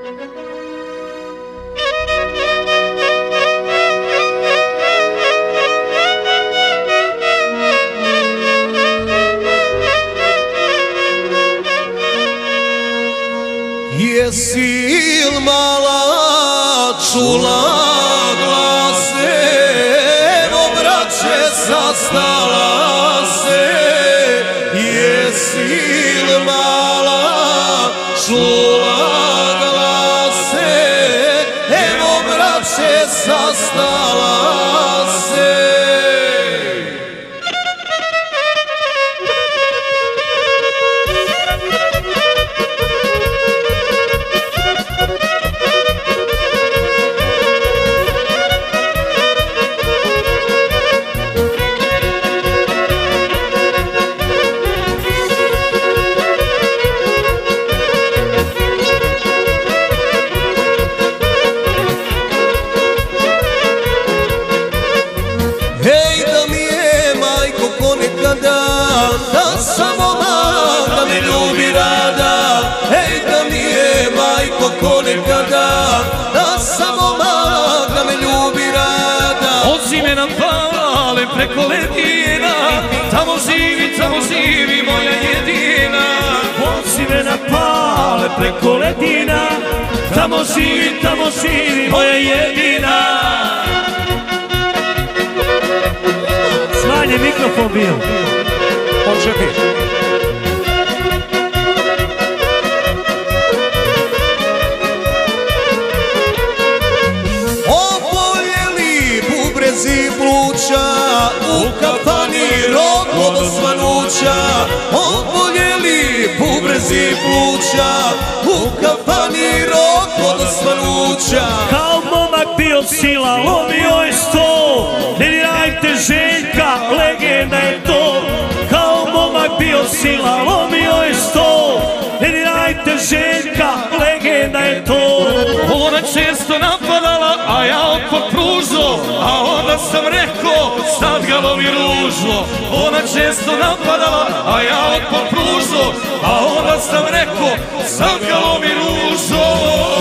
Jesi il mala čula glase, evo braće sastala se. Jesi il mala čula glase, evo braće sastala se. Da sam onak, da me ljubi rada. Ej, da mi je majko ko nekada. Da sam onak, da me ljubi rada. Od zime nam pale preko ledina, tamo živi moja jedina. Od zime nam pale preko ledina, tamo živi moja jedina. Smanji mikrofon bio. Može biti. Oboljeli bubrezi pluća, u kafani rok od osvanuća. Oboljeli bubrezi pluća, u kafani rok od osvanuća. Kao momak bio sila, lomio je sto. Ne dirajte Željka, legenda je to. Kao momak bio sila, lomio je sto. Ne dirajte Željka, legenda je to. Ona često napadala, a ja otpor pružo, a onda sam rekao, sad ga lomi ružno. Ona često napadala, a ja otpor pružo, a onda sam rekao, sad ga lomi ružno.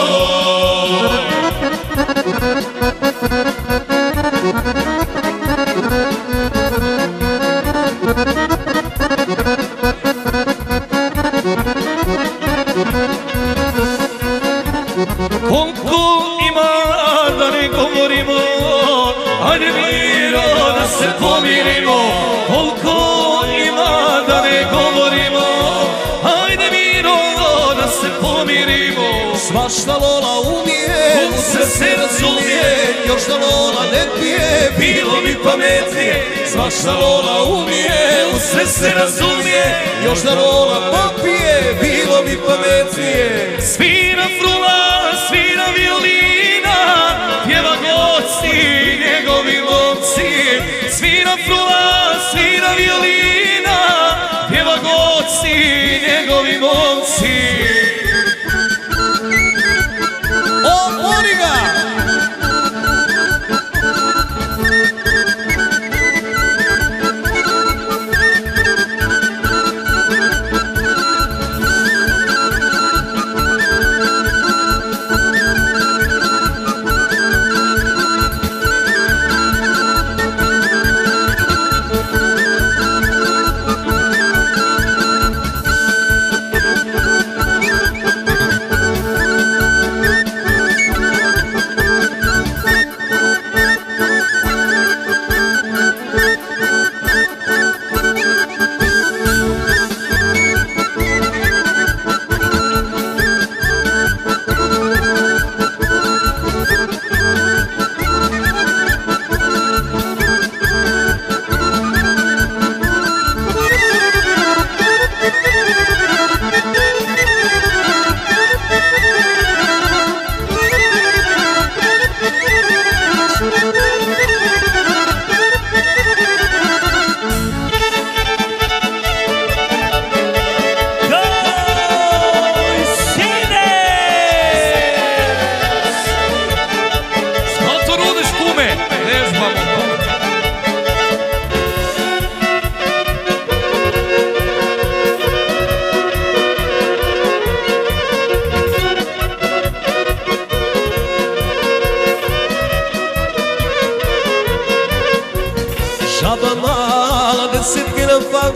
Koliko ima da ne govorimo, ajde miro da se pomirimo. Koliko ima da ne govorimo, ajde miro da se pomirimo. Svašta Lola umije, u sve se razumije. Još da Lola ne pije, bilo bi pametnije. Svašta Lola umije, u sve se razumije. Još da Lola popije, bilo bi pametnije. Svira frula, svira violina, pjeva goci, njegovi momci. Svira frula, svira violina, pjeva goci, njegovi momci. Otvori ga!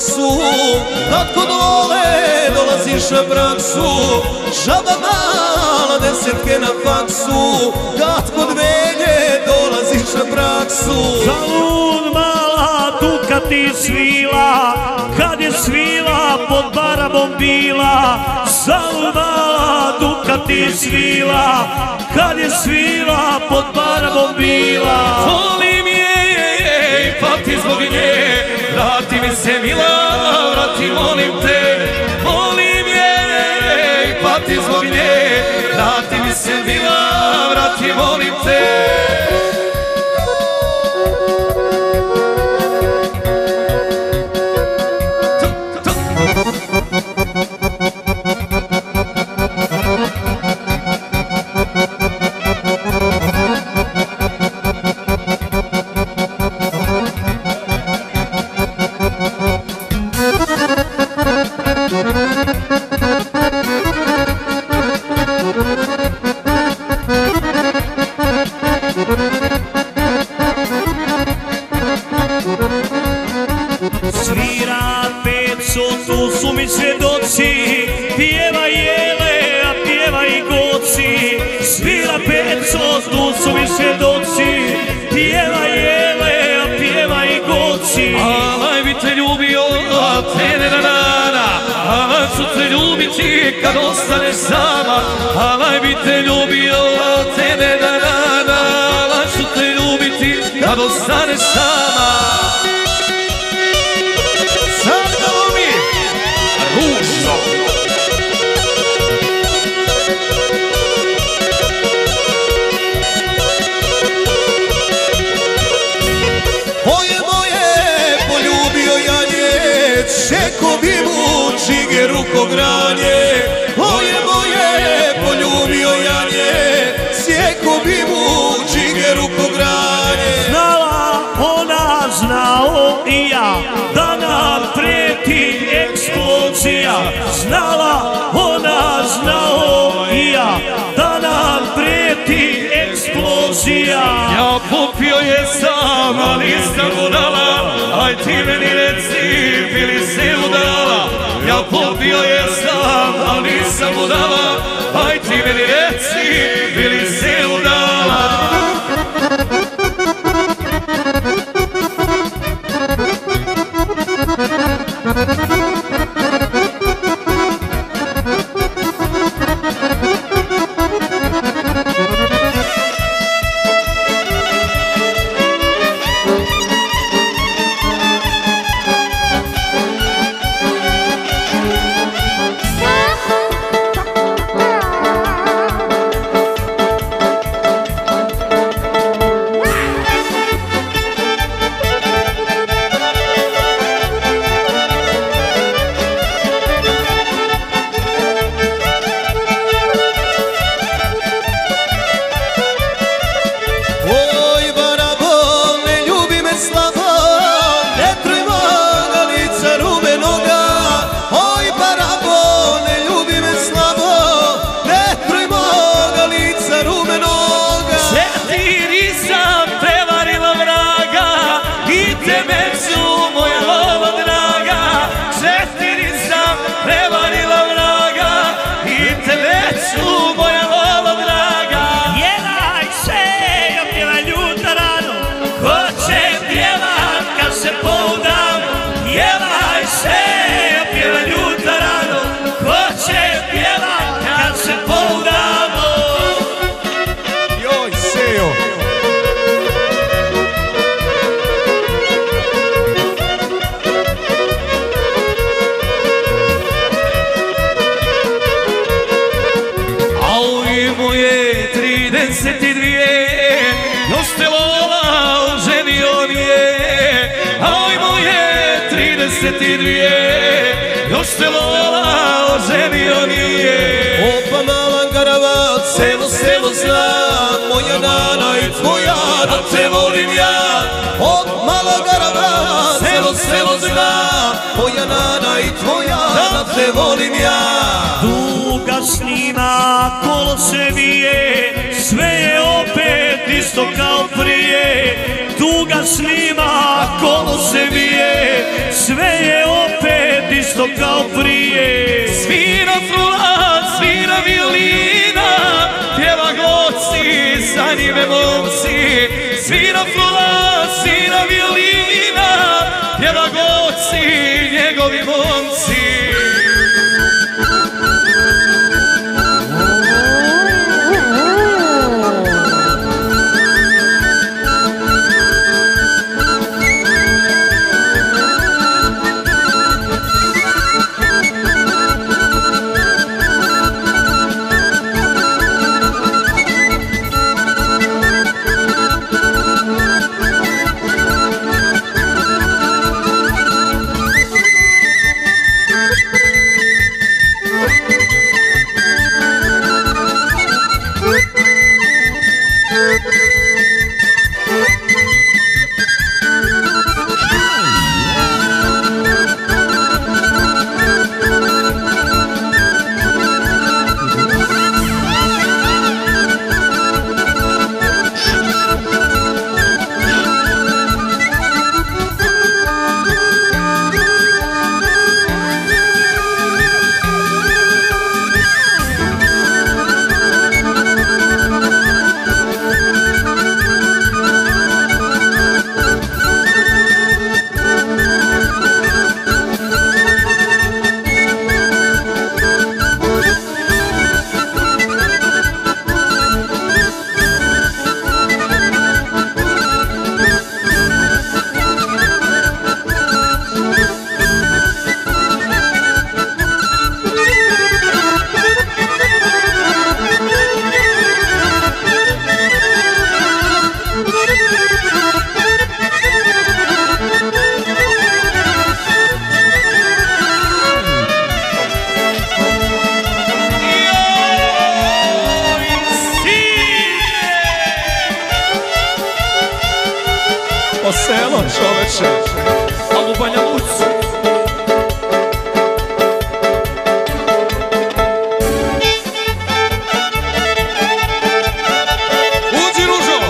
faksu, kad kod vole dolaziš na praksu, žaba mala desetke na faksu, kad kod Velje dolaziš na praksu. Zalud mala tu kad ti svila, kad je svila pod barabom bila. Zalud mala tu kad ti svila, kad je svila pod barabom bila. Volim je, pati zbog nje, vrati mi se mila, vrati molim te. Volim je, pati zbog nje, vrati mi se mila, vrati molim te. Svira Peco, tu su mi svjedoci, pjeva Jele, a pjeva i Goci. Svira Peco, tu su mi svjedoci, pjeva Jele, a pjeva i Goci. Alaj bi te ljubio, a tebe na dana, alaj ću te ljubiti kad ostaneš sama. Alaj bi te ljubio, a tebe na dana, alaj ću te ljubiti kad ostaneš sama. Čeko bi mu čige rukogranje, oje moje poljubio Janje, sjeko bi mu čige rukogranje. Znala ona, znao i ja, da nam prijeti eksplozija. Znala ona, znao i ja, da nam prijeti eksplozija. Ja popio je sam, ali nisam mu dala, aj ti meni reci, bili se udala. Ja popio je sam, ali nisam mu dala, aj ti meni reci, bili se udala. Još te Lola oženio nije, aj moje 32, još te Lola oženio nije. Opa mala garava, selo zna, moja nana i tvoja, da te volim ja. Op mala garava, selo zna, moja nana i tvoja, da te volim ja. Duga snima, kolo se vije, sve je opet iz isto kao prije, tuga snima, kolo se vije, sve je opet isto kao prije. Svira frula, svira violina, pjeva goci, za njime momci. Svira frula, svira violina, pjeva goci, njegovi momci. Po selo čoveče, a u Banja Luci. Uđi Ružo!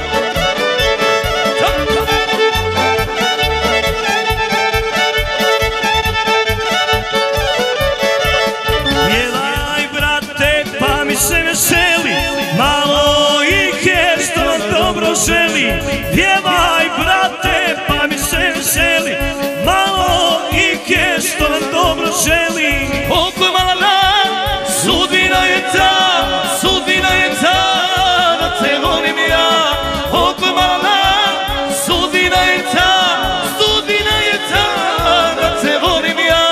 Pjevaj brate pa mi se veseli, malo ih je što nam dobro želi. Pjevaj brate pa mi se veseli, malo ih je što nam dobro želi. Oko je malana, sudbina je ta, sudbina je ta, da te volim ja. Oko je malana, sudbina je ta, sudbina je ta, da te volim ja.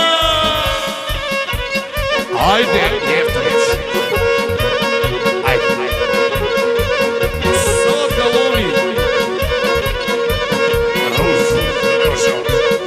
Ajde, Jeftović. Ajde. Sad ga lomi. Ružo.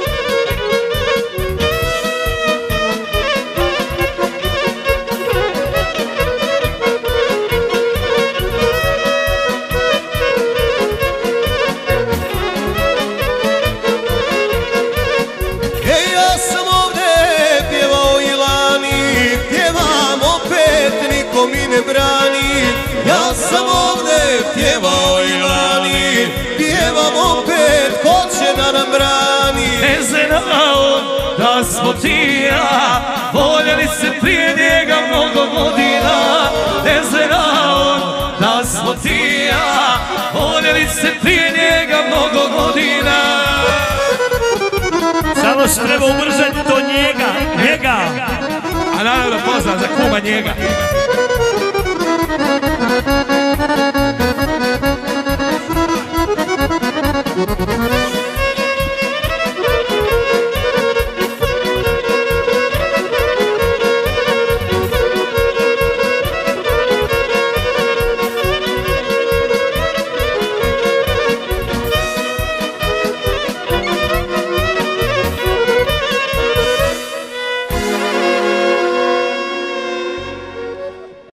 Ej, ja sam ovde pjevao i lani, pjevam opet, niko mi ne brani. Ja sam ovde pjevao i lani, pjevam opet, ko će da nam brani? Ne znao da smo ti i ja voljeli se prije njega mnogo godina. Ne znao da smo ti i ja voljeli se prije njega mnogo godina. Samo se treba ubrzati do njega. A naravno pozdrav za kuma njega.